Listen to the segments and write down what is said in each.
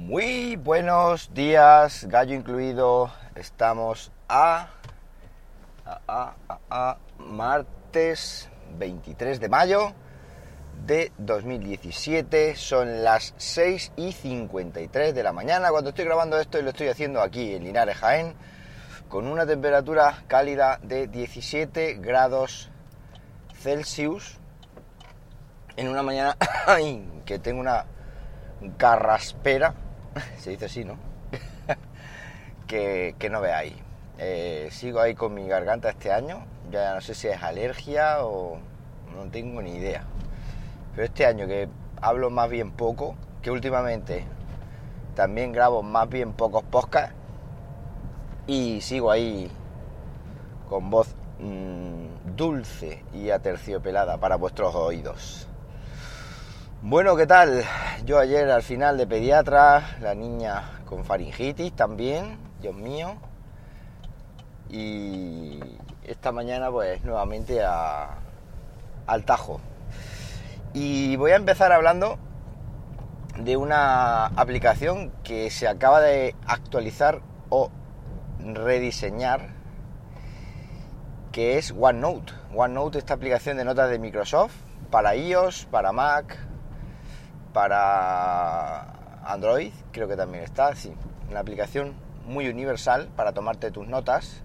Muy buenos días, gallo incluido. Estamos a martes 23 de mayo de 2017. Son las 6:53 de la mañana cuando estoy grabando esto, y lo estoy haciendo aquí en Linares, Jaén, con una temperatura cálida de 17 grados Celsius en una mañana que tengo una carraspera, se dice así, ¿no? que no veáis. Sigo ahí con mi garganta este año, ya no sé si es alergia o no tengo ni idea. Pero este año que hablo más bien poco, que últimamente también grabo más bien pocos podcasts, y sigo ahí con voz dulce y aterciopelada para vuestros oídos. Bueno, ¿qué tal? Yo ayer al final de pediatra, la niña con faringitis también, Dios mío, y esta mañana pues nuevamente al tajo. Y voy a empezar hablando de una aplicación que se acaba de actualizar o rediseñar, que es OneNote. OneNote, esta aplicación de notas de Microsoft para iOS, para Mac, para Android, creo que también está, sí. Una aplicación muy universal para tomarte tus notas,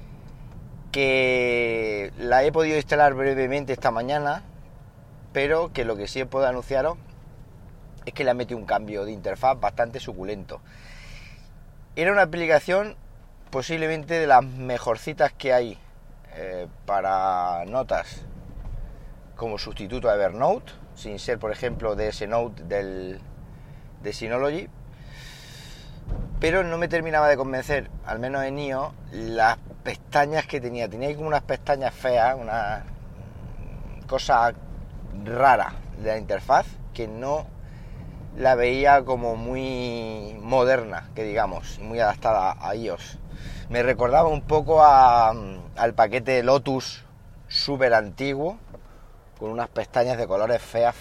que la he podido instalar brevemente esta mañana, pero que lo que sí puedo anunciaros es que le han metido un cambio de interfaz bastante suculento. Era una aplicación posiblemente de las mejorcitas que hay para notas como sustituto a Evernote, sin ser, por ejemplo, de ese Note de Synology, pero no me terminaba de convencer, al menos en iOS, las pestañas que tenía. Tenía ahí como unas pestañas feas, una cosa rara de la interfaz, que no la veía como muy moderna, que digamos, muy adaptada a iOS. Me recordaba un poco al paquete Lotus súper antiguo, con unas pestañas de colores feas.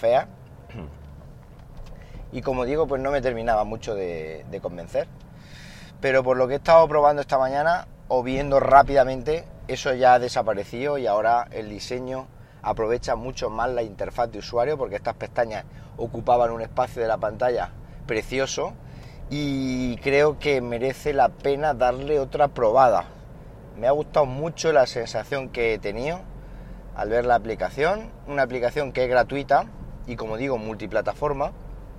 Y como digo, pues no me terminaba mucho de convencer. Pero por lo que he estado probando esta mañana, o viendo rápidamente, eso ya ha desaparecido, y ahora el diseño aprovecha mucho más la interfaz de usuario, porque estas pestañas ocupaban un espacio de la pantalla precioso, y creo que merece la pena darle otra probada. Me ha gustado mucho la sensación que he tenido al ver la aplicación, una aplicación que es gratuita y, como digo, multiplataforma.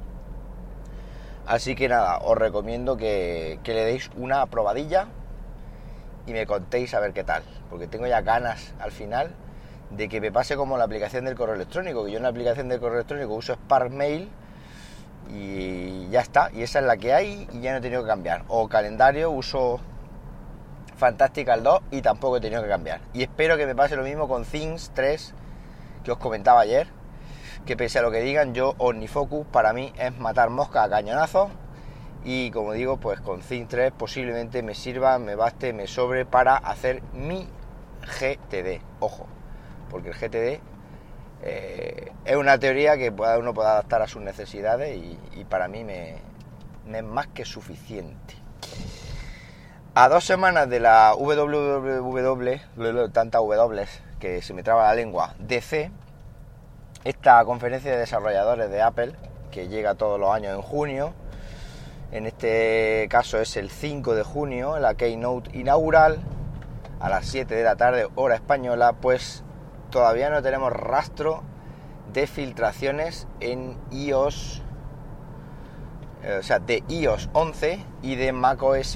Así que nada, os recomiendo que le deis una probadilla y me contéis a ver qué tal, porque tengo ya ganas al final de que me pase como la aplicación del correo electrónico, que yo en la aplicación del correo electrónico uso Sparkmail y ya está, y esa es la que hay y ya no he tenido que cambiar. O calendario, uso Fantastical 2 y tampoco he tenido que cambiar. Y espero que me pase lo mismo con Things 3, que os comentaba ayer, que pese a lo que digan, yo OmniFocus para mí es matar moscas a cañonazos, y como digo, pues con Things 3 posiblemente me sirva, me baste, me sobre para hacer mi GTD. Ojo, porque el GTD es una teoría que uno puede adaptar a sus necesidades, y para mí me es más que suficiente. A 2 semanas de la tanta W que se me traba la lengua, DC, esta conferencia de desarrolladores de Apple, que llega todos los años en junio, en este caso es el 5 de junio, la keynote inaugural, a las 7 de la tarde, hora española, pues todavía no tenemos rastro de filtraciones en iOS, o sea, de iOS 11 y de macOS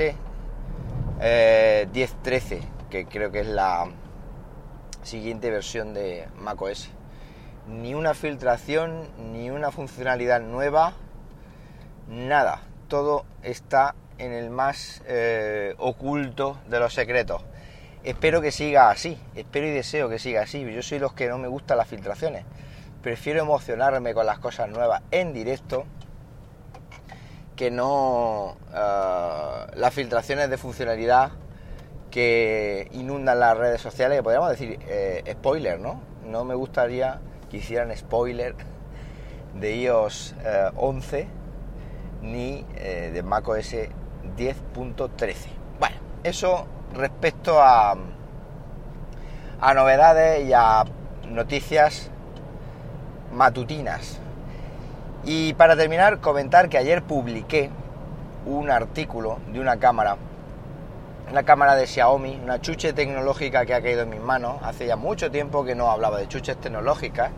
10.13, que creo que es la siguiente versión de macOS. Ni una filtración, ni una funcionalidad nueva, nada. Todo está en el más oculto de los secretos. Espero que siga así, espero y deseo que siga así. Yo soy los que no me gustan las filtraciones. Prefiero emocionarme con las cosas nuevas en directo que no las filtraciones de funcionalidad que inundan las redes sociales, que podríamos decir spoiler, ¿no? No me gustaría que hicieran spoiler de iOS 11 ni de macOS 10.13. Bueno, eso respecto a novedades y a noticias matutinas. Y para terminar, comentar que ayer publiqué un artículo de una cámara de Xiaomi, una chuche tecnológica que ha caído en mis manos. Hace ya mucho tiempo que no hablaba de chuches tecnológicas,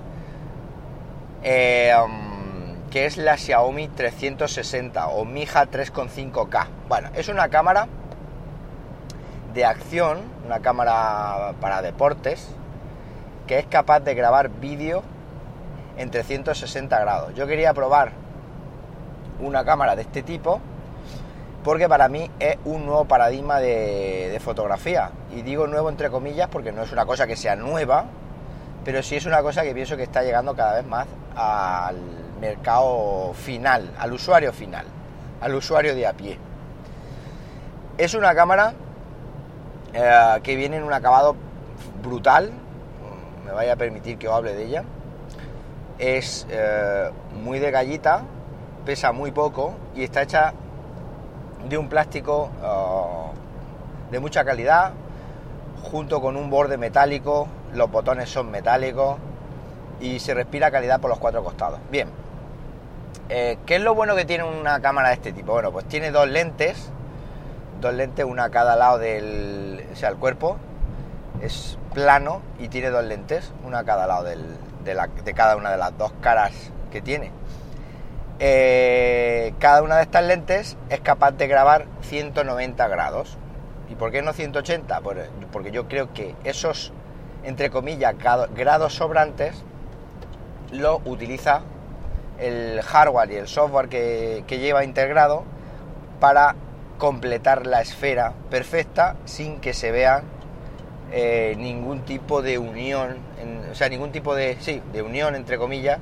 que es la Xiaomi 360 o Mi Hub 3.5K. Bueno, es una cámara de acción, una cámara para deportes, que es capaz de grabar vídeo en 360 grados. Yo quería probar una cámara de este tipo porque para mí es un nuevo paradigma de fotografía. Y digo nuevo entre comillas porque no es una cosa que sea nueva, pero sí es una cosa que pienso que está llegando cada vez más al mercado final, al usuario final, al usuario de a pie. Es una cámara que viene en un acabado brutal, me vaya a permitir que os hable de ella. Es muy de gallita, pesa muy poco y está hecha de un plástico de mucha calidad, junto con un borde metálico. Los botones son metálicos y se respira calidad por los cuatro costados. Bien, ¿qué es lo bueno que tiene una cámara de este tipo? Bueno, pues tiene dos lentes, una a cada lado el cuerpo es plano y tiene dos lentes, una a cada lado de cada una de las dos caras que tiene. Cada una de estas lentes es capaz de grabar 190 grados. ¿Y por qué no 180? Porque yo creo que esos, entre comillas, grados sobrantes lo utiliza el hardware y el software que lleva integrado para completar la esfera perfecta sin que se vea ningún tipo de unión, ningún tipo de unión, entre comillas,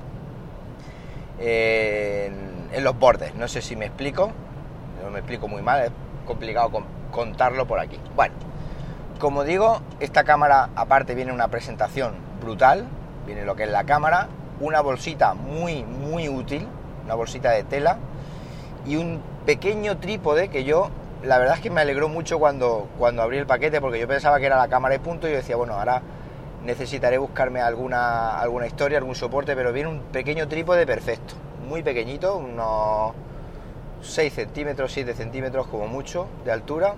en los bordes. No sé si me explico, no me explico muy mal, es complicado contarlo por aquí. Bueno, como digo, esta cámara aparte viene una presentación brutal, viene lo que es la cámara, una bolsita muy muy útil, una bolsita de tela y un pequeño trípode que yo, la verdad es que me alegró mucho cuando abrí el paquete, porque yo pensaba que era la cámara y punto, y yo decía, bueno, ahora necesitaré buscarme alguna historia, algún soporte, pero viene un pequeño trípode perfecto, muy pequeñito, unos 6 centímetros, 7 centímetros como mucho de altura,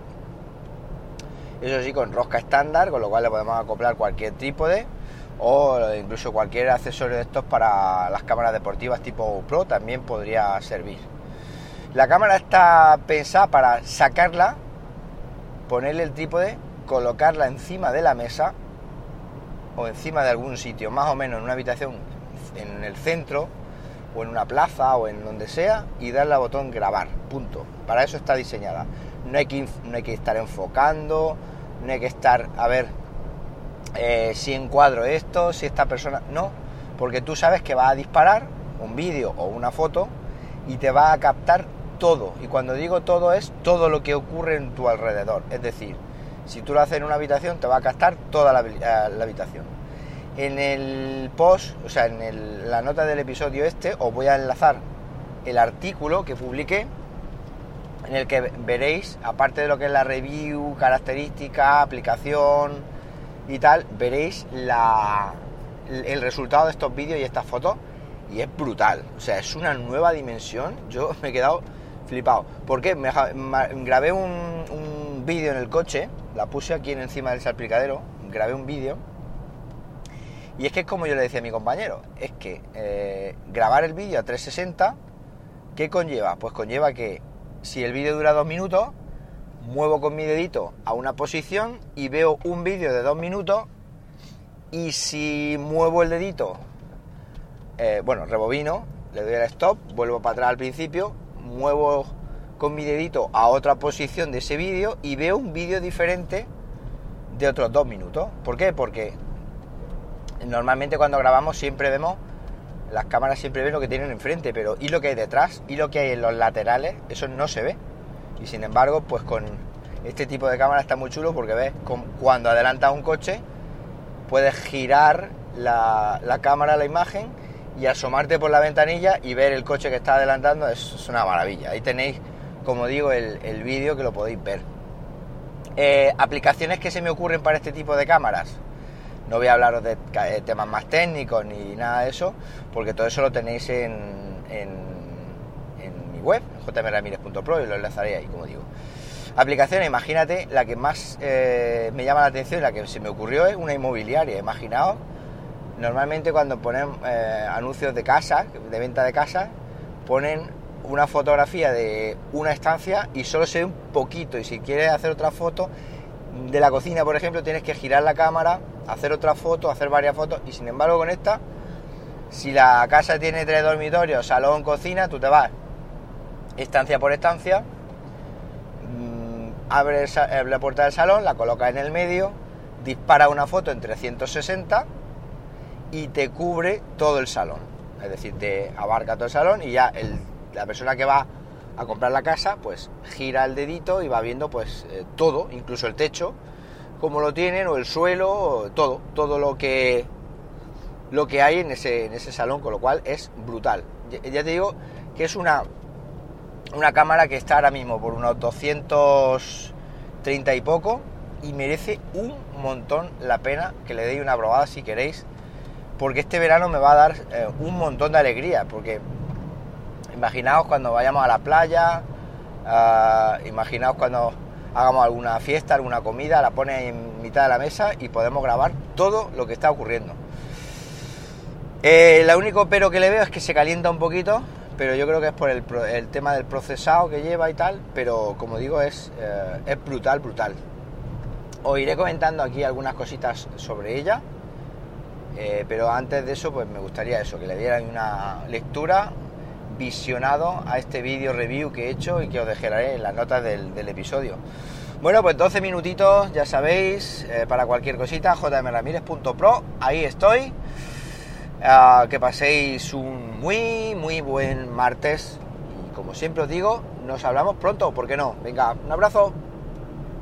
eso sí, con rosca estándar, con lo cual le podemos acoplar cualquier trípode o incluso cualquier accesorio de estos para las cámaras deportivas tipo GoPro también podría servir. La cámara está pensada para sacarla, ponerle el trípode, colocarla encima de la mesa o encima de algún sitio, más o menos en una habitación, en el centro o en una plaza o en donde sea, y darle al botón grabar, punto. Para eso está diseñada. No hay que estar enfocando, no hay que estar a ver si encuadro esto, si esta persona... No, porque tú sabes que va a disparar un vídeo o una foto y te va a captar todo. Y cuando digo todo, es todo lo que ocurre en tu alrededor. Es decir, si tú lo haces en una habitación, te va a captar toda la habitación. En el post, la nota del episodio os voy a enlazar el artículo que publiqué, en el que veréis, aparte de lo que es la review, característica, aplicación y tal, veréis el resultado de estos vídeos y estas fotos, y es brutal. O sea, es una nueva dimensión. Yo me he quedado flipado. ¿Por qué? Grabé un vídeo en el coche, la puse aquí encima del salpicadero, grabé un vídeo, y es que es como yo le decía a mi compañero, es que grabar el vídeo a 360, ¿qué conlleva? Pues conlleva que si el vídeo dura 2 minutos, muevo con mi dedito a una posición y veo un vídeo de 2 minutos, y si muevo el dedito, rebobino, le doy al stop, vuelvo para atrás al principio, muevo con mi dedito a otra posición de ese vídeo y veo un vídeo diferente de otros 2 minutos. ¿Por qué? Porque normalmente cuando grabamos las cámaras siempre ven lo que tienen enfrente, pero y lo que hay detrás y lo que hay en los laterales, eso no se ve. Y sin embargo, pues con este tipo de cámara está muy chulo, porque ves cuando adelantas un coche, puedes girar la cámara, la imagen, y asomarte por la ventanilla y ver el coche que está adelantando es una maravilla. Ahí tenéis, como digo, el vídeo que lo podéis ver. Aplicaciones que se me ocurren para este tipo de cámaras. No voy a hablaros de temas más técnicos ni nada de eso, porque todo eso lo tenéis en mi web, jmramirez.pro, y lo enlazaré ahí, como digo. Aplicaciones, imagínate, la que más me llama la atención y la que se me ocurrió es una inmobiliaria. Imaginaos, normalmente cuando ponen anuncios de casa, de venta de casa, ponen una fotografía de una estancia y solo se ve un poquito, y si quieres hacer otra foto de la cocina, por ejemplo, tienes que girar la cámara, hacer otra foto, hacer varias fotos, y sin embargo con esta, si la casa tiene 3 dormitorios, salón, cocina, tú te vas estancia por estancia, abres la puerta del salón, la colocas en el medio, dispara una foto en 360 y te cubre todo el salón, es decir, te abarca todo el salón, y ya la persona que va a comprar la casa pues gira el dedito y va viendo pues todo, incluso el techo, como lo tienen, o el suelo, o todo lo que hay en ese salón, con lo cual es brutal. Ya te digo que es una cámara que está ahora mismo por unos 230 y poco, y merece un montón la pena que le deis una probada si queréis, porque este verano me va a dar un montón de alegría, porque imaginaos cuando vayamos a la playa, imaginaos cuando hagamos alguna fiesta, alguna comida, la pones en mitad de la mesa y podemos grabar todo lo que está ocurriendo. Lo único pero que le veo es que se calienta un poquito, pero yo creo que es por el tema del procesado que lleva y tal, pero como digo es brutal. Os iré comentando aquí algunas cositas sobre ella, pero antes de eso pues me gustaría eso, que le dieran una lectura, visionado a este vídeo review que he hecho y que os dejaré en las notas del episodio. Bueno, pues 12 minutitos, ya sabéis, para cualquier cosita, jmramirez.pro, ahí estoy. Que paséis un muy buen martes, y como siempre os digo, nos hablamos pronto, ¿por qué no? Venga, un abrazo.